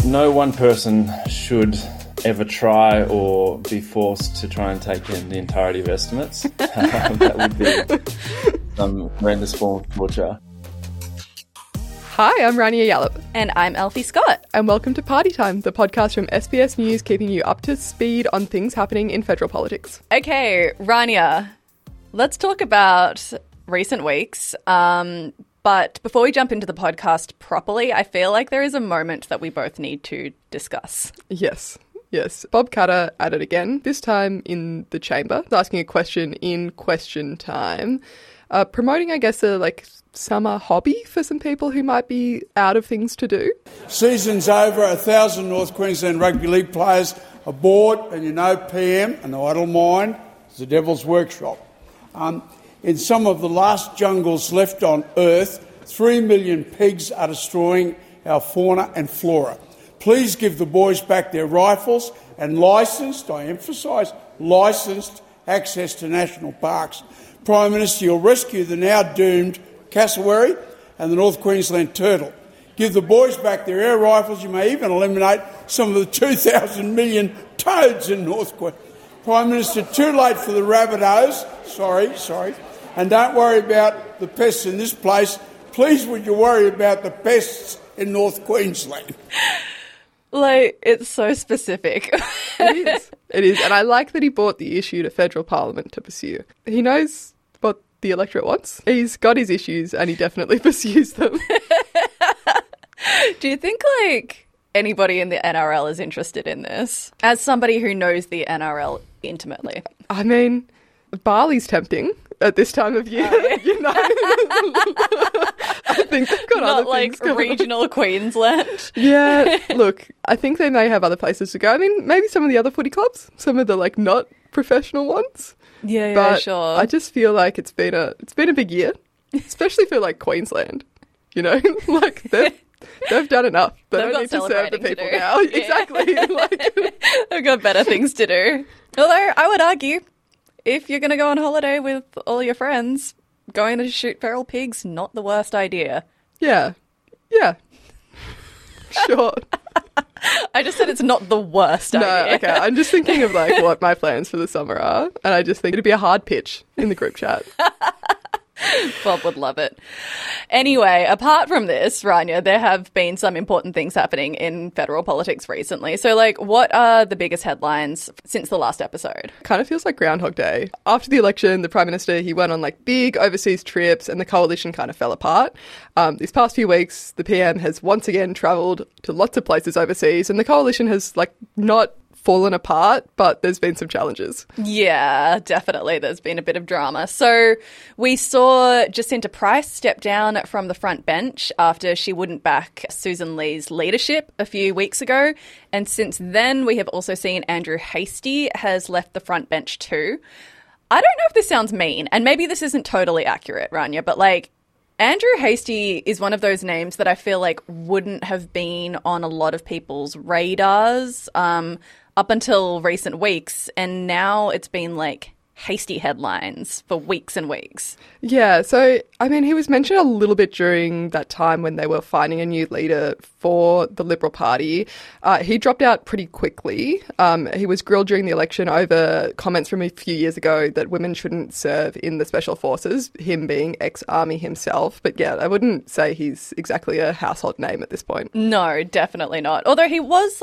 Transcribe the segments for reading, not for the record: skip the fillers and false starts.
No one person should ever try or be forced to try and take in the entirety of estimates. That would be some horrendous form of torture. Hi, I'm Rania Yallop. And I'm Elfie Scott. And welcome to Party Time, the podcast from SBS News keeping you up to speed on things happening in federal politics. Okay, Rania, let's talk about recent weeks. But before we jump into the podcast properly, I feel like there is a moment that we both need to discuss. Yes. Bob Katter at it again, this time in the chamber, asking a question in question time, promoting, I guess, a summer hobby for some people who might be out of things to do. Season's over, 1,000 North Queensland Rugby League players are bored, and you know PM, an idle mind, is the devil's workshop. In some of the last jungles left on Earth, 3 million pigs are destroying our fauna and flora. Please give the boys back their rifles and licensed, I emphasise, licensed access to national parks. Prime Minister, you'll rescue the now doomed cassowary and the North Queensland turtle. Give the boys back their air rifles. You may even eliminate some of the 2,000 million toads in North Queensland. Prime Minister, too late for the Rabbitohs. Sorry. And don't worry about the pests in this place. Please would you worry about the pests in North Queensland? It's so specific. It is. And I like that he brought the issue to federal parliament to pursue. He knows what the electorate wants. He's got his issues and he definitely pursues them. Do you think, anybody in the NRL is interested in this? As somebody who knows the NRL intimately. I mean, barley's tempting at this time of year, you know. I think they've got Not other things going regional on. Queensland. Yeah, look, I think they may have other places to go. I mean, maybe some of the other footy clubs, some of the not professional ones. Yeah, but sure. I just feel like it's been a big year, especially for Queensland. You know, they've done enough. They don't need to serve the people now. Yeah. Exactly. They've got better things to do. Although I would argue, if you're going to go on holiday with all your friends, going to shoot feral pigs, not the worst idea. Yeah. Sure. I just said it's not the worst idea. No, okay. I'm just thinking of what my plans for the summer are, and I just think it'd be a hard pitch in the group chat. Bob would love it. Anyway, apart from this, Rania, there have been some important things happening in federal politics recently. So, what are the biggest headlines since the last episode? Kind of feels like Groundhog Day. After the election, the Prime Minister, he went on big overseas trips and the coalition kind of fell apart. These past few weeks, the PM has once again travelled to lots of places overseas and the coalition has not fallen apart, but there's been some challenges. Yeah, definitely. There's been a bit of drama. So we saw Jacinta Price step down from the front bench after she wouldn't back Susan Lee's leadership a few weeks ago. And since then, we have also seen Andrew Hastie has left the front bench too. I don't know if this sounds mean, and maybe this isn't totally accurate, Rania, but Andrew Hastie is one of those names that I feel wouldn't have been on a lot of people's radars up until recent weeks, and now it's been hasty headlines for weeks and weeks. Yeah, so, he was mentioned a little bit during that time when they were finding a new leader for the Liberal Party. He dropped out pretty quickly. He was grilled during the election over comments from a few years ago that women shouldn't serve in the Special Forces, him being ex-army himself. But yeah, I wouldn't say he's exactly a household name at this point. No, definitely not. Although he was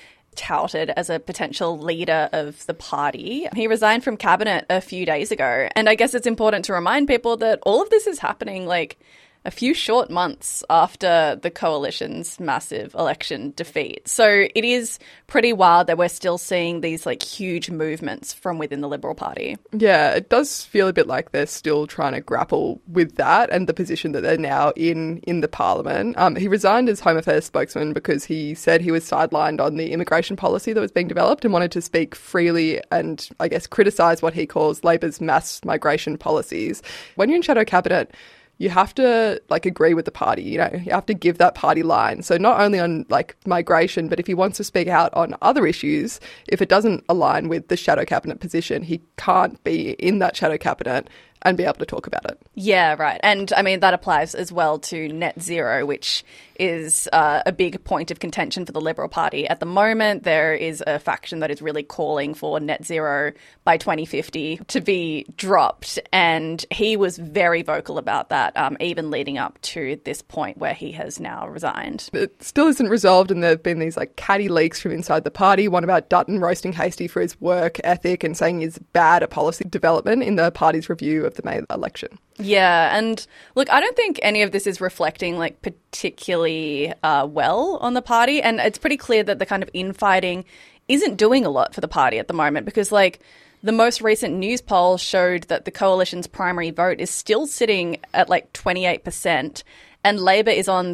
touted as a potential leader of the party. He resigned from cabinet a few days ago. And I guess it's important to remind people that all of this is happening a few short months after the coalition's massive election defeat. So it is pretty wild that we're still seeing these huge movements from within the Liberal Party. Yeah, it does feel a bit like they're still trying to grapple with that and the position that they're now in the parliament. He resigned as Home Affairs spokesman because he said he was sidelined on the immigration policy that was being developed and wanted to speak freely and, I guess, criticise what he calls Labor's mass migration policies. When you're in shadow cabinet, you have to agree with the party, you have to give that party line. So not only on migration, but if he wants to speak out on other issues, if it doesn't align with the shadow cabinet position, he can't be in that shadow cabinet and be able to talk about it. Yeah, right. And I mean, that applies as well to net zero, which is a big point of contention for the Liberal Party. At the moment, there is a faction that is really calling for net zero by 2050 to be dropped. And he was very vocal about that, even leading up to this point where he has now resigned. It still isn't resolved, and there have been these like catty leaks from inside the party. One about Dutton roasting Hastie for his work ethic and saying he's bad at policy development in the party's review of the May election. Yeah, and look, I don't think any of this is reflecting like particularly well on the party, and it's pretty clear that the kind of infighting isn't doing a lot for the party at the moment, because like the most recent news poll showed that the coalition's primary vote is still sitting at like 28%, and Labor is on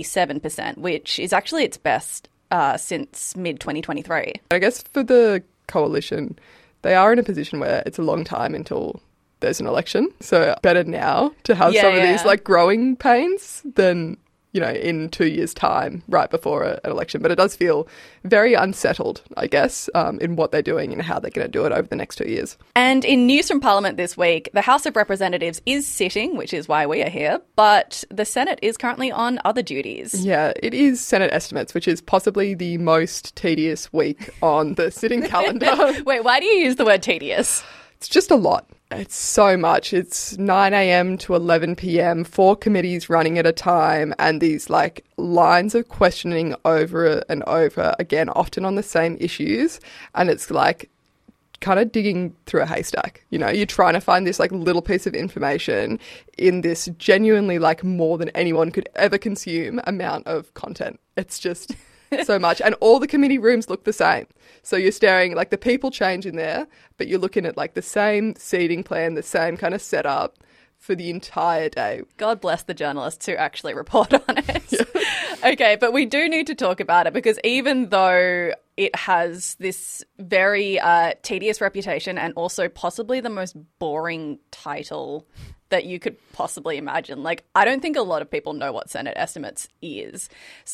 37%, which is actually its best since mid-2023. I guess for the coalition, they are in a position where it's a long time until there's an election. So better now to have some of these like growing pains than, you know, in 2 years' time, right before an election. But it does feel very unsettled, I guess, in what they're doing and how they're going to do it over the next 2 years. And in news from Parliament this week, the House of Representatives is sitting, which is why we are here, but the Senate is currently on other duties. Yeah, it is Senate estimates, which is possibly the most tedious week on the sitting calendar. Wait, why do you use the word tedious? It's just a lot. It's so much. It's 9 a.m. to 11 p.m, 4 committees running at a time, and these like lines of questioning over and over again, often on the same issues. And it's like kind of digging through a haystack. You know, you're trying to find this like little piece of information in this genuinely like more than anyone could ever consume amount of content. It's just so much. And all the committee rooms look the same. So you're staring, like the people change in there, but you're looking at like the same seating plan, the same kind of setup for the entire day. God bless the journalists who actually report on it. Yeah. Okay, but we do need to talk about it, because even though it has this very tedious reputation and also possibly the most boring title that you could possibly imagine, like, I don't think a lot of people know what Senate estimates is.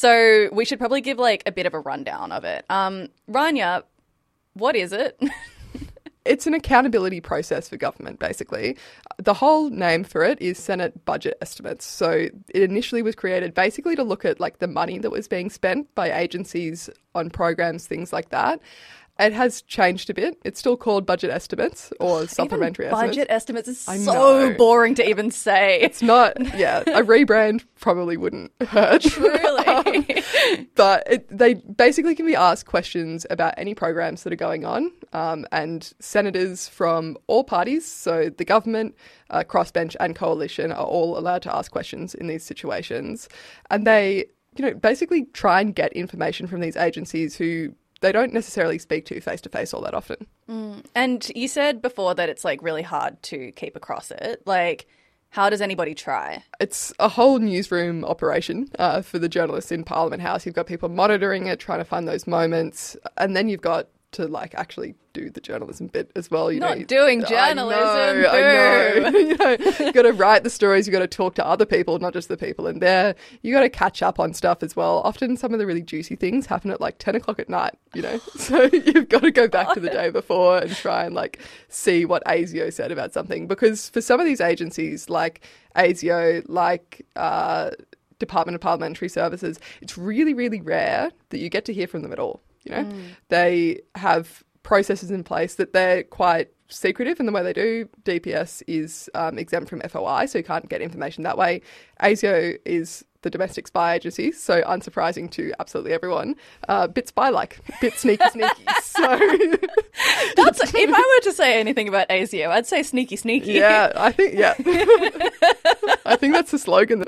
So we should probably give like a bit of a rundown of it. Rania, what is it? It's an accountability process for government, basically. The whole name for it is Senate Budget Estimates. So it initially was created basically to look at like the money that was being spent by agencies on programs, things like that. It has changed a bit. It's still called budget estimates or supplementary estimates. Budget estimates is so boring to even say. It's not, yeah, a rebrand probably wouldn't hurt. Truly. But they basically can be asked questions about any programs that are going on. And senators from all parties, so the government, crossbench and coalition, are all allowed to ask questions in these situations. And they, you know, basically try and get information from these agencies who they don't necessarily speak to face-to-face all that often. And you said before that it's like really hard to keep across it. Like, how does anybody try? It's a whole newsroom operation for the journalists in Parliament House. You've got people monitoring it, trying to find those moments, and then you've got to like actually do the journalism bit as well. You Not doing journalism. I know. You know, you got to write the stories. You got to talk to other people, not just the people in there. You got to catch up on stuff as well. Often some of the really juicy things happen at like 10 o'clock at night, you know, so you've got to go back to the day before and try and like see what ASIO said about something, because for some of these agencies like ASIO, like Department of Parliamentary Services, it's really, really rare that you get to hear from them at all. You know, they have processes in place that they're quite secretive in the way they do. DPS is exempt from FOI, so you can't get information that way. ASIO is the domestic spy agency, so unsurprising to absolutely everyone. Bit spy-like, bit sneaky. So that's, if I were to say anything about ASIO, I'd say sneaky. Yeah, I think I think that's the slogan.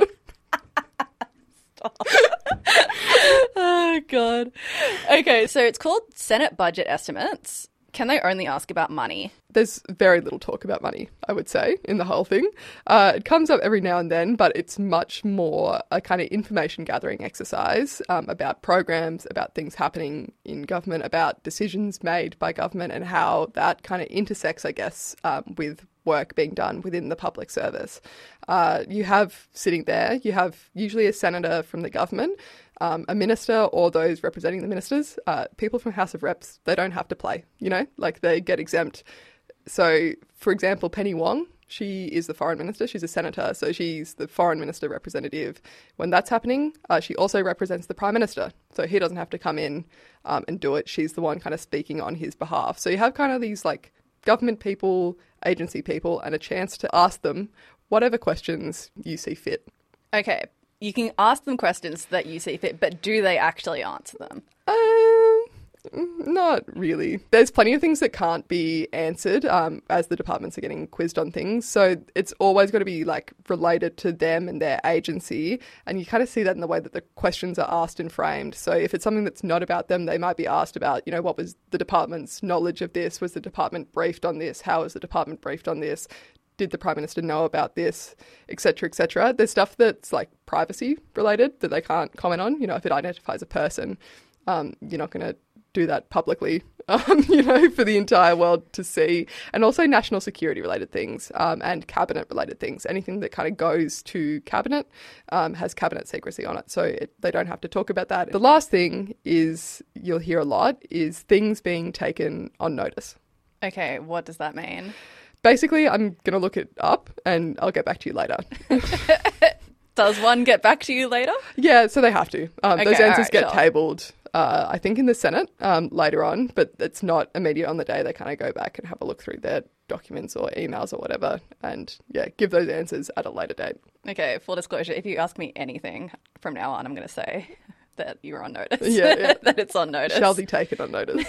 Oh, God. Okay, so it's called Senate Budget Estimates. Can they only ask about money? There's very little talk about money, I would say, in the whole thing. It comes up every now and then, but it's much more a kind of information gathering exercise about programs, about things happening in government, about decisions made by government and how that kind of intersects, I guess, with work being done within the public service. You have sitting there, you have usually a senator from the government, a minister or those representing the ministers. People from House of Reps, they don't have to play, you know, like they get exempt. So, for example, Penny Wong, she is the foreign minister. She's a senator, so she's the foreign minister representative. When that's happening, she also represents the prime minister, so he doesn't have to come in and do it. She's the one kind of speaking on his behalf. So you have kind of these like government people, agency people, and a chance to ask them whatever questions you see fit. Okay, you can ask them questions that you see fit, but do they actually answer them? Not really. There's plenty of things that can't be answered as the departments are getting quizzed on things. So it's always got to be like related to them and their agency. And you kind of see that in the way that the questions are asked and framed. So if it's something that's not about them, they might be asked about, you know, what was the department's knowledge of this? Was the department briefed on this? How was the department briefed on this? Did the Prime Minister know about this, etc., etc.? There's stuff that's like privacy related that they can't comment on. You know, if it identifies a person, you're not going to do that publicly, you know, for the entire world to see. And also national security related things and cabinet related things. Anything that kind of goes to cabinet has cabinet secrecy on it. So they don't have to talk about that. The last thing is you'll hear a lot is things being taken on notice. Okay, what does that mean? Basically, I'm going to look it up and I'll get back to you later. Does one get back to you later? Yeah, so they have to. Okay, those answers right, get sure. tabled, I think, in the Senate later on, but it's not immediate on the day. They kind of go back and have a look through their documents or emails or whatever and, yeah, give those answers at a later date. Okay, full disclosure, if you ask me anything from now on, I'm going to say that you're on notice. Yeah. That it's on notice. Shall be taken on notice.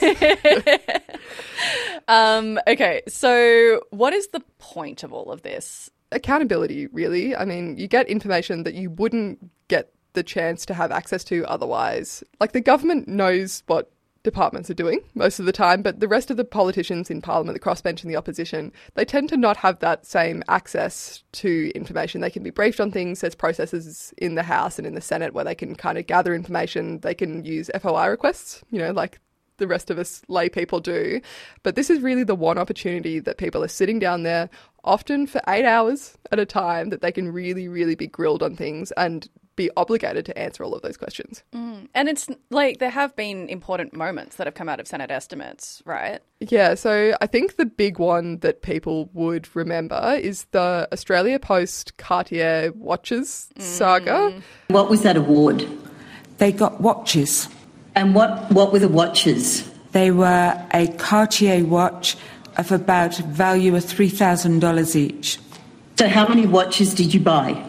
Okay, so what is the point of all of this? Accountability, really. I mean, you get information that you wouldn't get the chance to have access to otherwise. Like, the government knows what departments are doing most of the time, but the rest of the politicians in Parliament, the crossbench and the opposition, they tend to not have that same access to information. They can be briefed on things. There's processes in the House and in the Senate where they can kind of gather information. They can use FOI requests, you know, like the rest of us lay people do. But this is really the one opportunity that people are sitting down there, often for 8 hours at a time, that they can really, really be grilled on things and be obligated to answer all of those questions. And it's like there have been important moments that have come out of Senate estimates, right? Yeah, so I think the big one that people would remember is the Australia Post Cartier watches saga. What was that award? They got watches. And what were the watches? They were a Cartier watch of about a value of $3,000 each. So how many watches did you buy?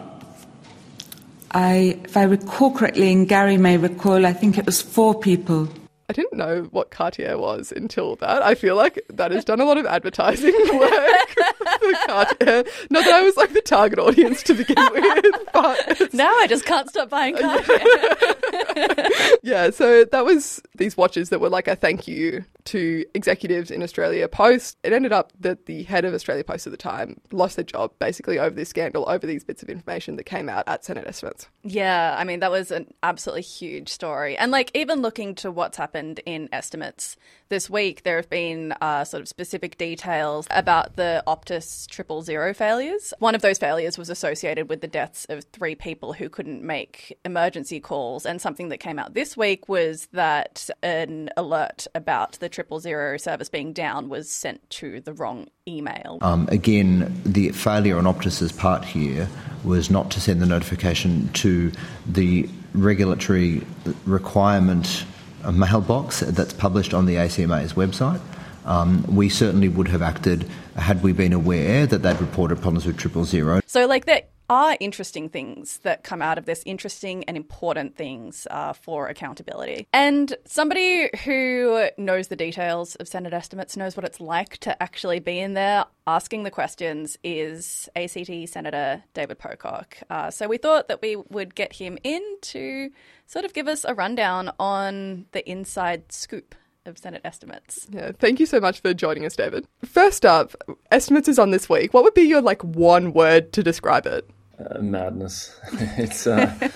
If I recall correctly, and Gary may recall, I think it was 4 people. I didn't know what Cartier was until that. I feel like that has done a lot of advertising work for Cartier. Not that I was like the target audience to begin with, but Now I just can't stop buying Cartier. yeah, so that was these watches that were like a thank you to executives in Australia Post. It ended up that the head of Australia Post at the time lost their job basically over this scandal, over these bits of information that came out at Senate estimates. Yeah, I mean, that was an absolutely huge story. And like even looking to what's happened in estimates this week, there have been sort of specific details about the Optus 000 failures. One of those failures was associated with the deaths of 3 people who couldn't make emergency calls. And something that came out this week was that an alert about the 000 service being down was sent to the wrong email. Again, the failure on Optus's part here was not to send the notification to the regulatory requirement mailbox that's published on the ACMA's website. We certainly would have acted had we been aware that they'd reported problems with 000. So, like, there are interesting things that come out of this, interesting and important things for accountability. And somebody who knows the details of Senate estimates, knows what it's like to actually be in there asking the questions, is ACT Senator David Pocock. So we thought that we would get him in to sort of give us a rundown on the inside scoop of Senate estimates. Yeah, thank you so much for joining us, David. First up, estimates is on this week. What would be your one word to describe it? Madness. It's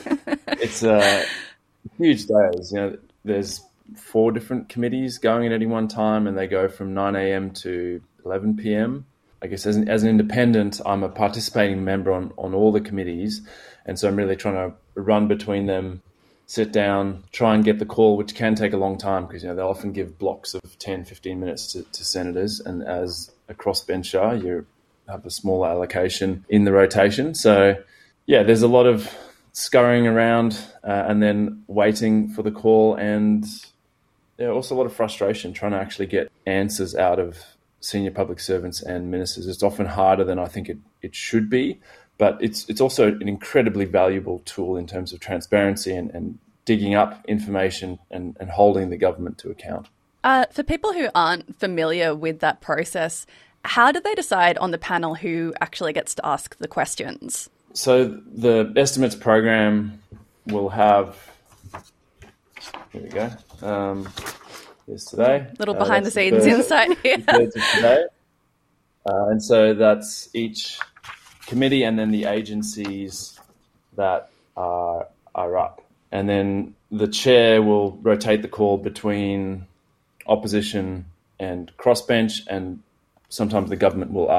huge days. You know, there's 4 different committees going at any one time, and they go from 9 a.m. to 11 p.m. I guess as an independent, I'm a participating member on all the committees, and so I'm really trying to run between them, sit down, try and get the call, which can take a long time because, you know, they often give blocks of 10, 15 minutes to senators. And as a crossbencher, you're have a smaller allocation in the rotation. So, yeah, there's a lot of scurrying around and then waiting for the call, and also a lot of frustration trying to actually get answers out of senior public servants and ministers. It's often harder than I think it should be, but it's also an incredibly valuable tool in terms of transparency and digging up information and holding the government to account. For people who aren't familiar with that process, how do they decide on the panel who actually gets to ask the questions? So the estimates program will have, here we go, here's today. Little behind the scenes insight here. Today. And so that's each committee and then the agencies that are up. And then the chair will rotate the call between opposition and crossbench, and sometimes the government will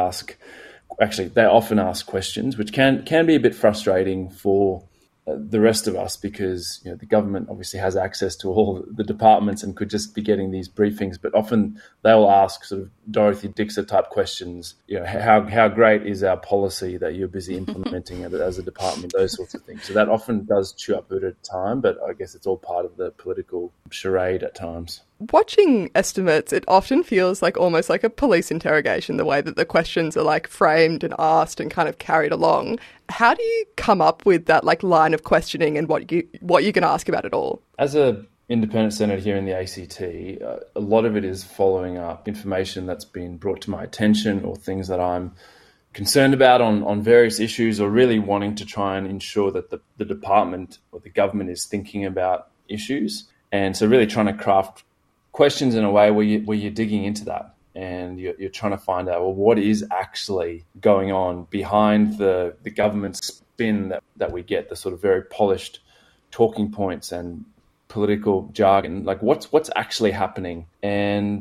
they often ask questions, which can be a bit frustrating for the rest of us, because the government obviously has access to all the departments and could just be getting these briefings, but often they'll ask sort of Dorothy Dixer type questions. How great is our policy that you're busy implementing it as a department, those sorts of things. So that often does chew up a bit of time, but I guess it's all part of the political charade at times. Watching estimates, it often feels like almost like a police interrogation, the way that the questions are like framed and asked and kind of carried along. How do you come up with that like line of questioning and what you can ask about it all? As a independent senator here in the ACT, a lot of it is following up information that's been brought to my attention or things that I'm concerned about on various issues, or really wanting to try and ensure that the department or the government is thinking about issues. And so really trying to craft questions in a way where you're digging into that and you're trying to find out, well, what is actually going on behind the government's spin that we get, the sort of very polished talking points and political jargon. Like what's actually happening? And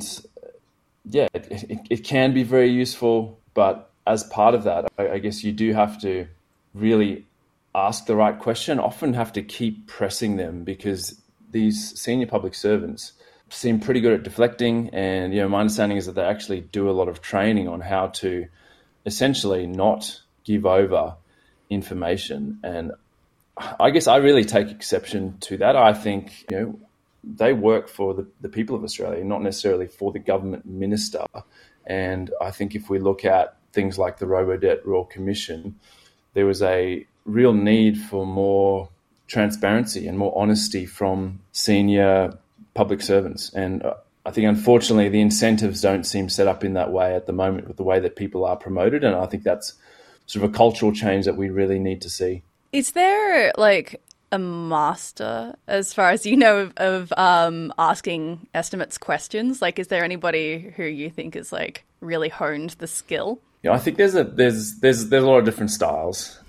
yeah, it can be very useful, but as part of that, I guess you do have to really ask the right question, often have to keep pressing them, because these senior public servants seem pretty good at deflecting, and my understanding is that they actually do a lot of training on how to essentially not give over information. And I guess I really take exception to that. I think they work for the people of Australia, not necessarily for the government minister. And I think if we look at things like the Robodebt Royal Commission, there was a real need for more transparency and more honesty from senior public servants. And I think, unfortunately, the incentives don't seem set up in that way at the moment with the way that people are promoted. And I think that's sort of a cultural change that we really need to see. Is there like a master, as far as you know, of asking estimates questions? Like, is there anybody who you think is like really honed the skill? I think there's a lot of different styles.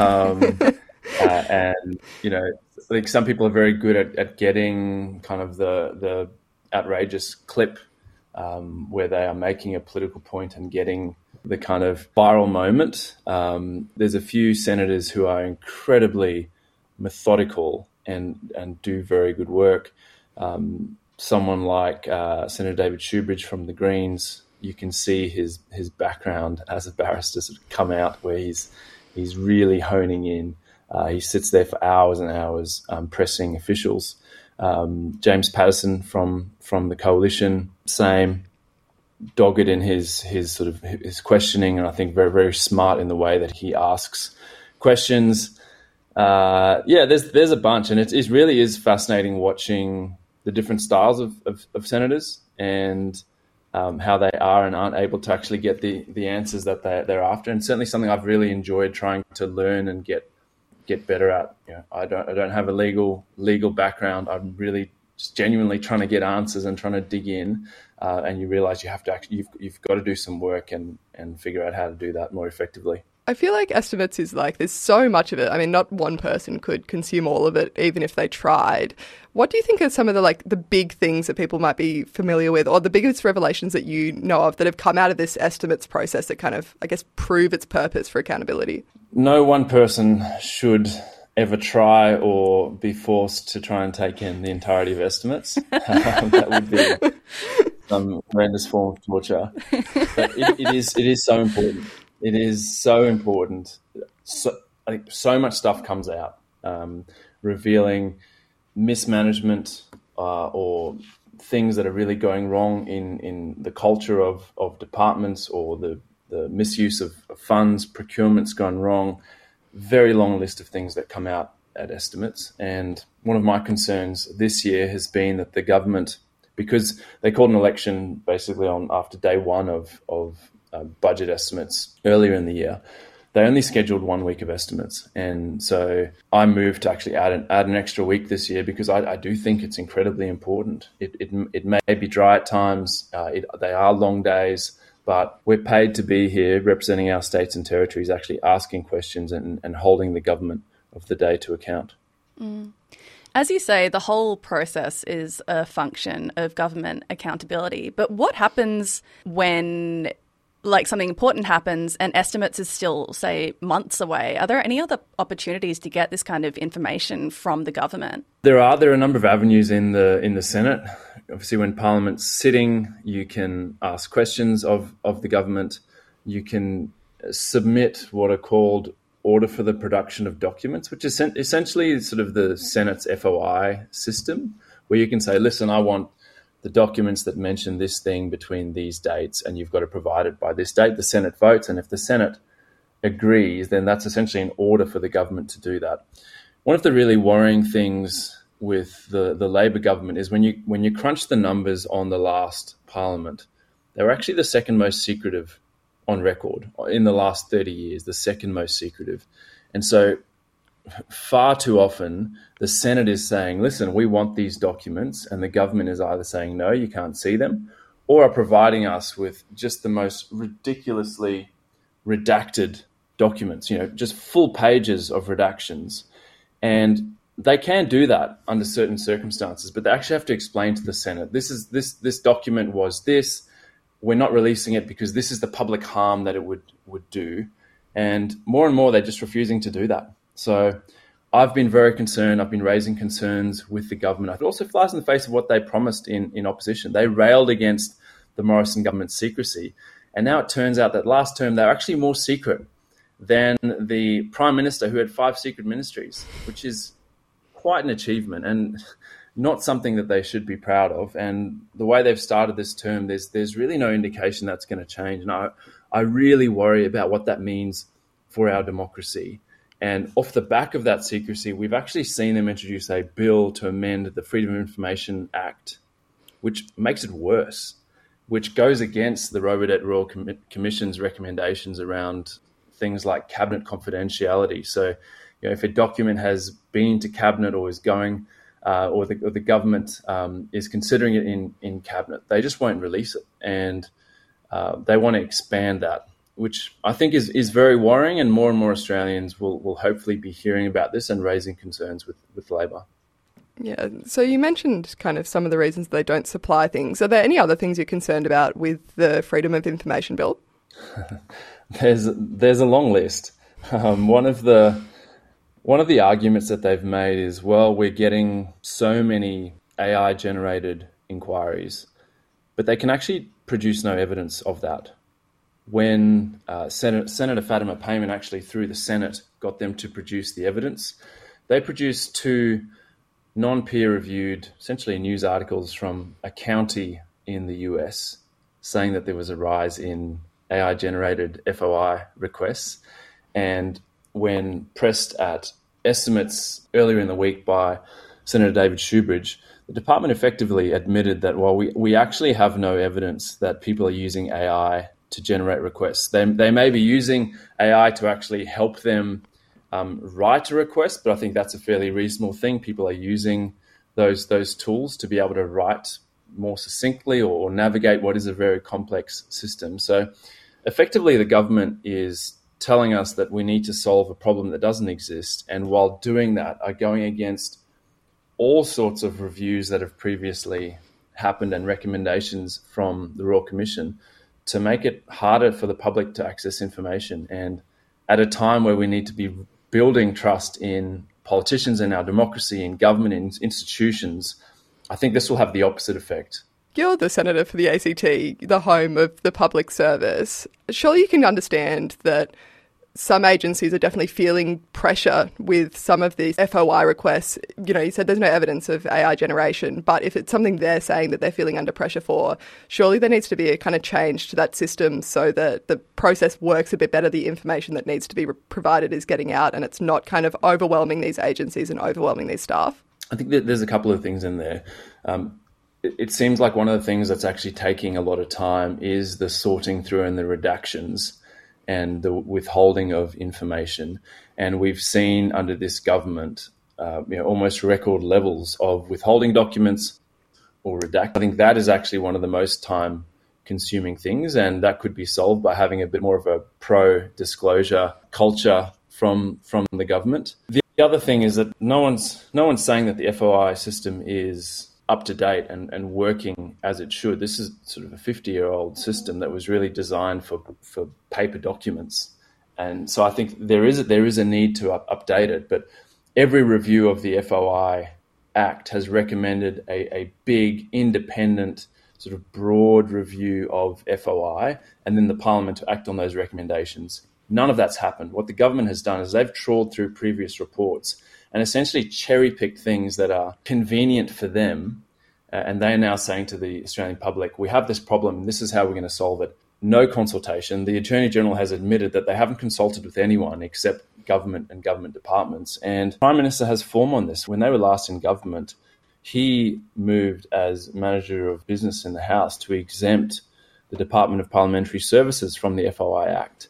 And like some people are very good at getting kind of the outrageous clip where they are making a political point and getting the kind of viral moment. There's a few senators who are incredibly methodical and do very good work. Someone like Senator David Shoebridge from the Greens, you can see his background as a barrister sort of come out, where he's really honing in. He sits there for hours and hours pressing officials. James Patterson from the Coalition, same, dogged in his sort of his questioning, and I think very, very smart in the way that he asks questions. There's a bunch, and it really is fascinating watching the different styles of senators and how they are and aren't able to actually get the answers that they're after. And certainly something I've really enjoyed trying to learn and get better at. I don't have a legal background. I'm really just genuinely trying to get answers and trying to dig in. And you realize you have to actually, you've got to do some work and figure out how to do that more effectively. I feel like estimates is like, there's so much of it. I mean, not one person could consume all of it, even if they tried. What do you think are some of the big things that people might be familiar with, or the biggest revelations that you know of that have come out of this estimates process that kind of, I guess, prove its purpose for accountability? No one person should ever try or be forced to try and take in the entirety of estimates. That would be some horrendous form of torture. But it is so important. It is so important. I think so much stuff comes out, revealing mismanagement or things that are really going wrong in the culture of departments, or the misuse of funds, procurement's gone wrong. Very long list of things that come out at estimates. And one of my concerns this year has been that the government, because they called an election basically after day one of budget estimates earlier in the year, they only scheduled 1 week of estimates. And so I moved to actually add an extra week this year, because I do think it's incredibly important. It may be dry at times. They are long days, but we're paid to be here representing our states and territories, actually asking questions and holding the government of the day to account. As you say, the whole process is a function of government accountability. But what happens when something important happens and estimates is still, say, months away? Are there any other opportunities to get this kind of information from the government? There are a number of avenues in the Senate. Obviously, when Parliament's sitting, you can ask questions of the government. You can submit what are called order for the production of documents, which is essentially sort of the Senate's FOI system, where you can say, listen, I want the documents that mention this thing between these dates, and you've got to provide it by this date. The Senate votes, and if the Senate agrees, then that's essentially an order for the government to do that. One of the really worrying things with the Labor government is when you crunch the numbers on the last Parliament, they were actually the second most secretive on record in the last 30 years, the second most secretive. And so far too often, the Senate is saying, listen, we want these documents, and the government is either saying, no, you can't see them, or are providing us with just the most ridiculously redacted documents, just full pages of redactions. And they can do that under certain circumstances, but they actually have to explain to the Senate, this document was this, we're not releasing it because this is the public harm that it would do. And more, they're just refusing to do that. So I've been very concerned. I've been raising concerns with the government. It also flies in the face of what they promised in opposition. They railed against the Morrison government's secrecy. And now it turns out that last term they were actually more secret than the Prime Minister, who had 5 secret ministries, which is quite an achievement and not something that they should be proud of. And the way they've started this term, there's really no indication that's going to change. And I really worry about what that means for our democracy. And off the back of that secrecy, we've actually seen them introduce a bill to amend the Freedom of Information Act, which makes it worse, which goes against the Robodebt Royal Commission's recommendations around things like cabinet confidentiality. So, if a document has been to cabinet or is going, or the government is considering it in cabinet, they just won't release it. And they want to expand that, which I think is very worrying, and more Australians will hopefully be hearing about this and raising concerns with Labor. Yeah, so you mentioned kind of some of the reasons they don't supply things. Are there any other things you're concerned about with the Freedom of Information Bill? There's a long list. One of the arguments that they've made is, well, we're getting so many AI-generated inquiries, but they can actually produce no evidence of that. When Senator Fatima Payman actually, through the Senate, got them to produce the evidence, they produced 2 non-peer-reviewed, essentially news articles from a county in the US saying that there was a rise in AI-generated FOI requests. And when pressed at estimates earlier in the week by Senator David Shoebridge, the department effectively admitted that while we actually have no evidence that people are using AI to generate requests, they may be using AI to actually help them write a request, but I think that's a fairly reasonable thing. People are using those tools to be able to write more succinctly or navigate what is a very complex system. So effectively, the government is telling us that we need to solve a problem that doesn't exist, and while doing that are going against all sorts of reviews that have previously happened and recommendations from the Royal Commission to make it harder for the public to access information. And at a time where we need to be building trust in politicians and our democracy, in government, in institutions, I think this will have the opposite effect. You're the senator for the ACT, the home of the public service. Surely you can understand that some agencies are definitely feeling pressure with some of these FOI requests. You know, you said there's no evidence of AI generation, but if it's something they're saying that they're feeling under pressure for, surely there needs to be a kind of change to that system so that the process works a bit better, the information that needs to be provided is getting out, and it's not kind of overwhelming these agencies and overwhelming these staff. I think that there's a couple of things in there. It seems like one of the things that's actually taking a lot of time is the sorting through and the redactions and the withholding of information. And we've seen under this government, almost record levels of withholding documents or redact. I think that is actually one of the most time-consuming things, and that could be solved by having a bit more of a pro-disclosure culture from the government. The other thing is that no one's saying that the FOI system is up to date and working as it should. This is sort of a 50-year-old system that was really designed for paper documents. And so I think there is a need to update it. But every review of the FOI Act has recommended a big, independent, sort of broad review of FOI, and then the Parliament to act on those recommendations. None of that's happened. What the government has done is they've trawled through previous reports and essentially cherry-picked things that are convenient for them. And they are now saying to the Australian public, we have this problem, and this is how we're going to solve it. No consultation. The Attorney General has admitted that they haven't consulted with anyone except government and government departments. And the Prime Minister has form on this. When they were last in government, he moved as Manager of Business in the House to exempt the Department of Parliamentary Services from the FOI Act.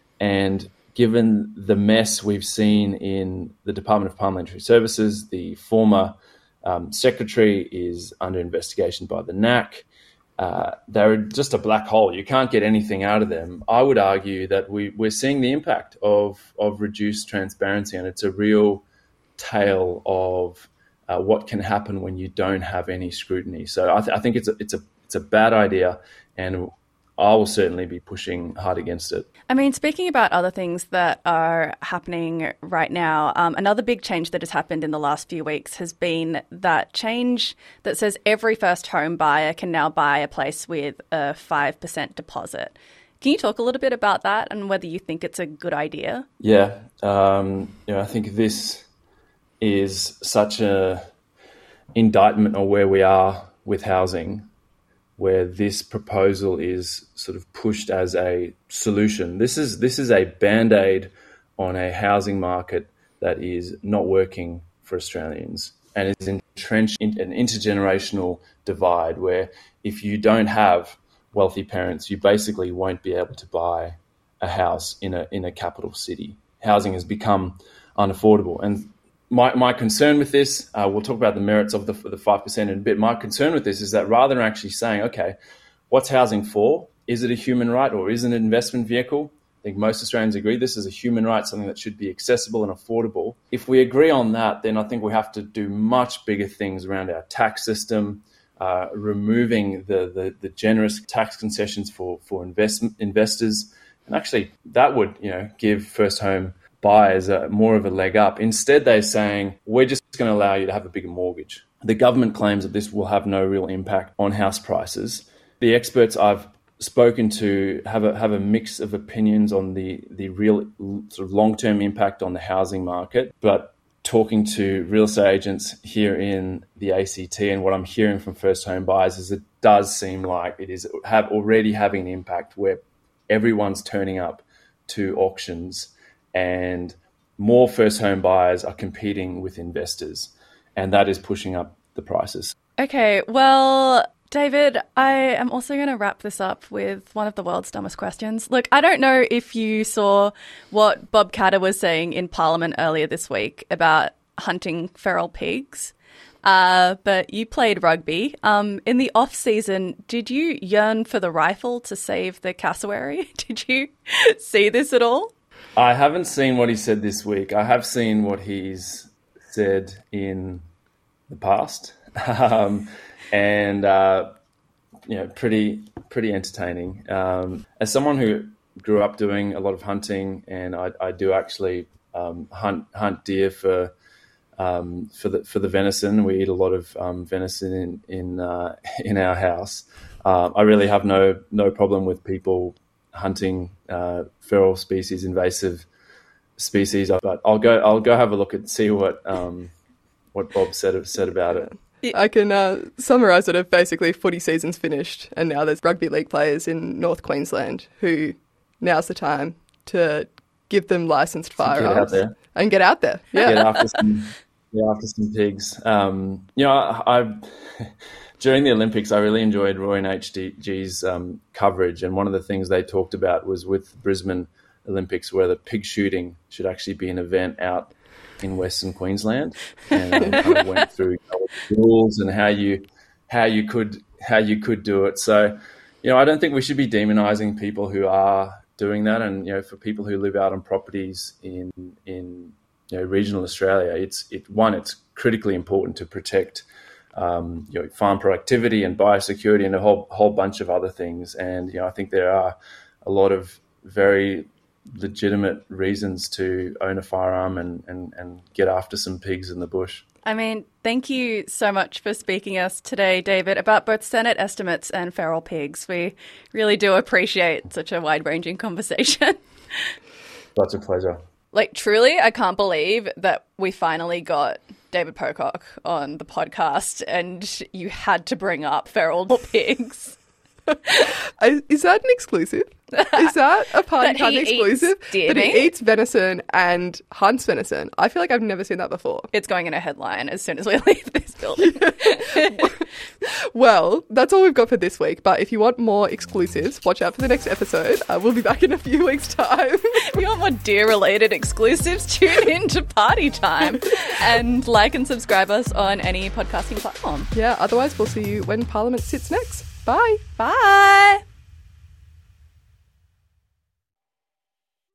And given the mess we've seen in the Department of Parliamentary Services, the former secretary is under investigation by the NAC. They're just a black hole. You can't get anything out of them. I would argue that we're seeing the impact of reduced transparency, and it's a real tale of what can happen when you don't have any scrutiny. So I think it's a bad idea, and I will certainly be pushing hard against it. I mean, speaking about other things that are happening right now, another big change that has happened in the last few weeks has been that change that says every first home buyer can now buy a place with a 5% deposit. Can you talk a little bit about that and whether you think it's a good idea? Yeah, I think this is such a indictment of where we are with housing, where this proposal is sort of pushed as a solution. This is a Band-Aid on a housing market that is not working for Australians and is entrenched in an intergenerational divide where if you don't have wealthy parents, you basically won't be able to buy a house in a capital city. Housing has become unaffordable. And my concern with this, we'll talk about the merits of the 5% in a bit. My concern with this is that rather than actually saying, okay, what's housing for? Is it a human right or is it an investment vehicle? I think most Australians agree this is a human right, something that should be accessible and affordable. If we agree on that, then I think we have to do much bigger things around our tax system, removing the generous tax concessions for investors. And actually, that would give first home buyers more of a leg up. Instead, they're saying, we're just going to allow you to have a bigger mortgage. The government claims that this will have no real impact on house prices. The experts I've spoken to have a mix of opinions on the real sort of long-term impact on the housing market. But talking to real estate agents here in the ACT and what I'm hearing from first home buyers is it does seem like it is already having an impact where everyone's turning up to auctions and more first home buyers are competing with investors, and that is pushing up the prices. Okay, well, David, I am also going to wrap this up with one of the world's dumbest questions. Look, I don't know if you saw what Bob Katter was saying in Parliament earlier this week about hunting feral pigs, but you played rugby. In the off-season, did you yearn for the rifle to save the cassowary? Did you see this at all? I haven't seen what he said this week. I have seen what he's said in the past, and pretty entertaining. As someone who grew up doing a lot of hunting, and I do actually hunt deer for for the venison. We eat a lot of venison in our house. I really have no problem with people hunting feral species, invasive species. But I'll go have a look and see what Bob said about it. I can summarise it of basically footy season's finished and now there's rugby league players in North Queensland who now's the time to give them licensed firearms and get out there. Yeah. Get after some pigs. I during the Olympics, I really enjoyed Roy and HG's coverage, and one of the things they talked about was with Brisbane Olympics where the pig shooting should actually be an event out in Western Queensland, and kind of went through the rules and how you could do it. So, I don't think we should be demonising people who are doing that, and for people who live out on properties in regional Australia, it's critically important to protect farm productivity and biosecurity and a whole bunch of other things. And I think there are a lot of very legitimate reasons to own a firearm and get after some pigs in the bush. I mean, thank you so much for speaking to us today, David, about both Senate estimates and feral pigs. We really do appreciate such a wide-ranging conversation. That's a pleasure. Truly, I can't believe that we finally got David Pocock on the podcast and you had to bring up feral pigs. Is that an exclusive? Is that a Party Cunt exclusive? That he eats venison and hunts venison. I feel like I've never seen that before. It's going in a headline as soon as we leave this building. Well, that's all we've got for this week. But if you want more exclusives, watch out for the next episode. We'll be back in a few weeks' time. If you want more deer-related exclusives, tune in to Party Time and like and subscribe us on any podcasting platform. Yeah, otherwise we'll see you when Parliament sits next. Bye. Bye.